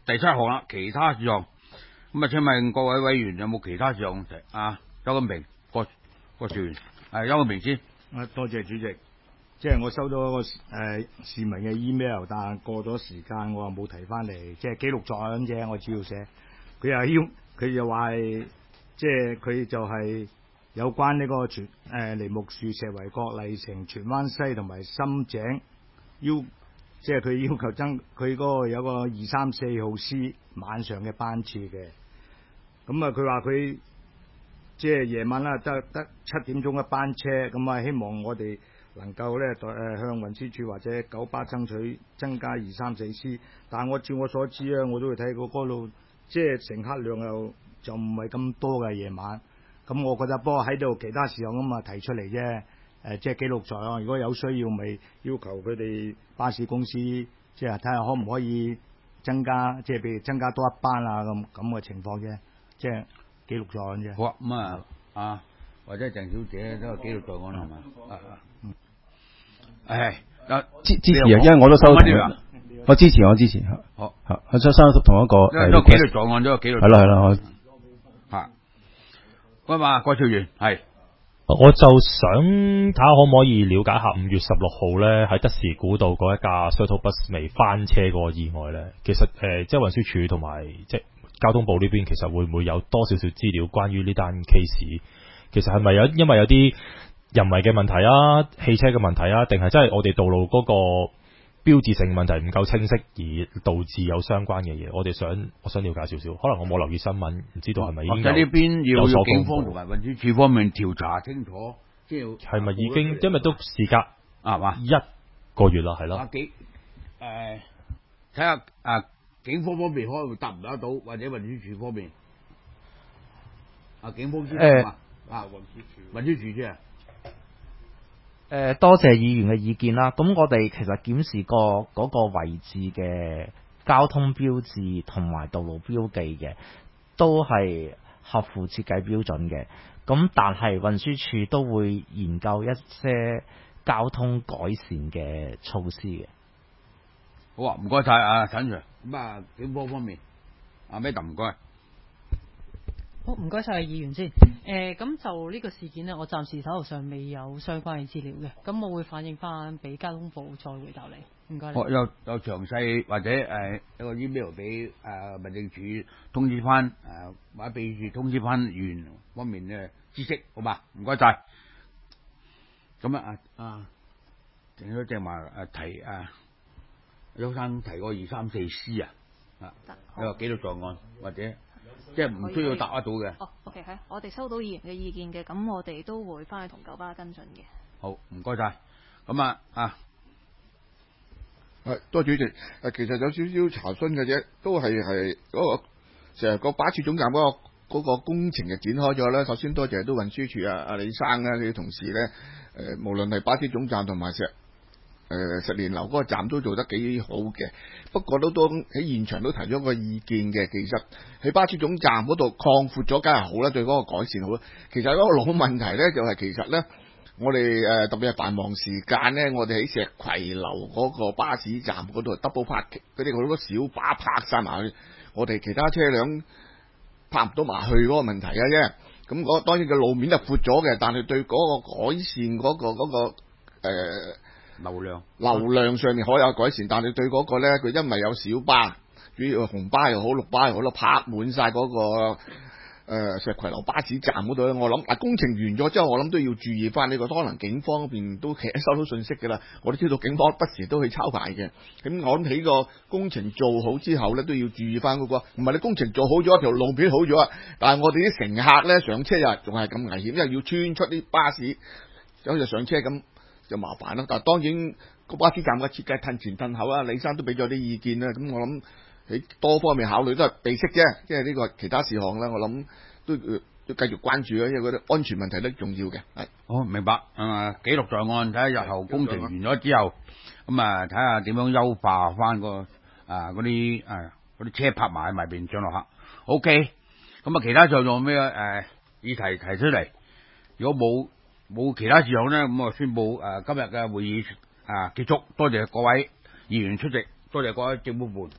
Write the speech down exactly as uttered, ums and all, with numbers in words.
第七項啦，其他事項。咁啊，請問各位委員有冇其他事項提啊？邱金平、郭郭兆元，係邱金平先。 啊，多謝主席。即係我收到一個誒、呃、市民嘅 email，但係過咗時間我又冇提翻嚟，即係記錄在案啫。我主要寫佢又要佢就話係即係佢就係有關呢個荃誒梨木樹、石圍角、麗城、荃灣西同埋深井要，即係佢要求增佢嗰個有個二三四號 C 晚上嘅班次嘅。咁啊，佢話佢即係夜晚啦，得得七點鐘一班車，咁啊，希望我哋能夠咧誒向運輸署或者九巴爭取增加二三四 C， 但係我照我所知咧，我都會睇過嗰度，即係乘客量又就唔係咁多嘅夜晚。咁我覺得，不過喺度其他事項咁啊提出嚟啫，誒即係記錄在案。如果有需要，咪要求佢哋巴士公司即係睇下可唔可以增加，即係譬如增加多一班啊咁咁嘅情況啫，即係記錄在案啫。 好啊，咁啊啊或者鄭小姐都係記錄在案係嘛？啊啊嗯。誒，啊支支持啊，因為我都收到，我支持我支持。 好， 好，我收收同一個誒，都記錄在案，都記錄。 係啦係啦，我嚇。喂嘛，郭兆元係。 我就想睇下可唔可以了解下五月十六號咧喺德士古道嗰一架 shuttle bus 未翻車嗰個意外咧，其實誒、呃、即係運輸署同埋即係交通部呢邊，其實會唔會有多少少資料關於呢單 case？其實係咪有因為有啲人為嘅問題啊、汽車嘅問題啊，定係真係我哋道路嗰個標誌性問題唔夠清晰而導致有相關嘅嘢？我哋想我想了解少少，可能我冇留意新聞，唔知道係咪已經有。 或者呢邊要有所警方同埋運輸署方面調查清楚，即係係咪已經因為都時隔啊嘛一個月啦，係咯。 啊幾誒睇下啊警方方面可能答唔答得到，或者運輸署方面啊警方先誒啊啊運輸署運輸署啫。 誒、呃，多謝議員嘅意見啦。咁我哋其實檢視過嗰個位置嘅交通標誌同埋道路標記嘅，都係合乎設計標準嘅。咁但係運輸署都會研究一些交通改善嘅措施嘅。 好啊，唔該晒啊陳 Sir。咁啊警方方面，阿 Madam 唔該。 好，唔該晒議員先。誒、呃，咁就呢個事件呢，我暫時手頭上未有相關嘅資料嘅，咁我會反映翻俾交通部再回答你。唔該你。 有有詳細或者誒、呃、一個 email 俾誒民政處通知翻誒、呃、或者秘書處通知翻員方面嘅知識，好嘛？唔該晒。咁啊啊，整咗正話誒提啊，邱生提過二三四 C 啊，啊，你話記錄在案或者？即係唔需要答得到嘅。 哦 ，OK， 係，我哋收到議員嘅意見嘅，咁我哋都會翻去同九巴跟進嘅。 好，唔該晒。咁啊啊， 係多謝主席。誒，其實有少少查詢嘅啫，都係係嗰個成日個巴士總站嗰、個嗰、個工程就展開咗啦。首先多謝都運輸署啊，阿李生啊，佢啲同事咧，誒、呃，無論係巴士總站同埋石。誒石蓮樓嗰個站都做得幾好嘅，不過都都喺現場都提咗個意見嘅。其實喺巴士總站嗰度擴闊咗，梗係好啦，對嗰個改善好啦。其實嗰個老問題咧，就係、是、其實咧，我哋誒特別係繁忙時間咧，我哋喺石葵樓嗰個巴士站嗰度 double park 嗰啲好多小巴泊晒埋去，我哋其他車輛泊唔到埋去嗰個問題啊啫。咁嗰當然個路面係闊咗嘅，但係對嗰個改善嗰、嗰個嗰、嗰個、呃流量流量上面可有改善，但係對嗰個咧，佢因為有小巴，主要紅巴又好，綠巴又好，都泊滿晒嗰個誒、呃、石葵樓巴士站嗰度咧。我諗啊，工程完咗之後，我諗都要注意翻呢個。可能警方嗰邊都其實收到信息㗎啦，我都知道警方不時都去抄牌嘅。咁我諗喺個工程做好之後咧，都要注意翻嗰、嗰個。唔係你工程做好咗，條路面好咗啊，但係我哋啲乘客咧上車又仲係咁危險，因為要穿出啲巴士，好似上車咁。就麻煩啦，但係當然個巴士站嘅設計褪前褪後啊，李生都俾咗啲意見啦。咁我諗喺多方面考慮都係備悉啫，即係呢個其他事項啦。我諗都都繼續關注啊，因為嗰啲安全問題都重要嘅。係好明白啊，記錄在案，睇下日後工程完咗之後，咁啊睇下點樣優化翻個啊嗰啲啊嗰啲車泊埋埋邊上落客。OK，咁啊其他仲有咩誒議題提出嚟？如果冇。冇其他事項咧，咁我宣布誒、呃、今日嘅會議啊結束，多謝各位議員出席，多謝各位政府部門。